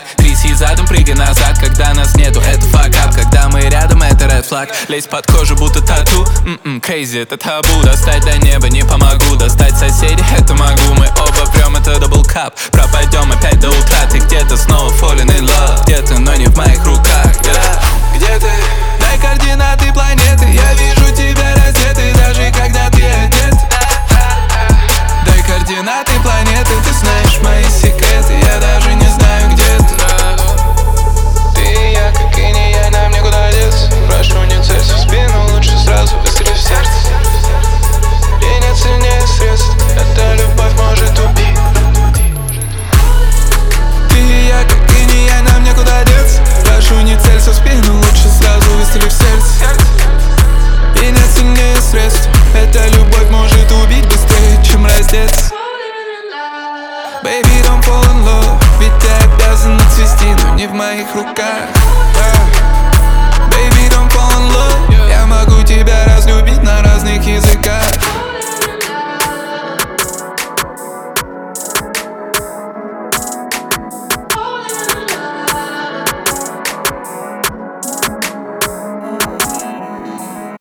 Тряси задом, прыгай назад, когда нас нету, это факап. Когда мы рядом, это red flag. Лезь под кожу, будто тату. Crazy, это табу. Достать до неба не помогу. Достать соседей, это могу. Мы оба прям, это double cup. Пропадем опять до утра. Ты где-то снова falling in love. Где-то, но не в моих руках. Где ты? Дай координаты планеты. Я вижу тебя раздетый, даже когда ты одет. Дай координаты планеты. Ты знаешь мои секреты, я даже не знаю, где ты. Ты и я, как и не я, нам некуда деться. Прошу, не целься в спину, лучше сразу выстрели в сердце. И нет сильнее средств, эта любовь может убить. Ты и я, как и не я, нам некуда деться. Прошу, не целься в спину, лучше сразу выстрели в сердце. И нет сильнее средств, эта любовь может убить быстрее, чем раздеться. Baby, don't fall in love, ведь ты обязан отцвести, но не в моих руках.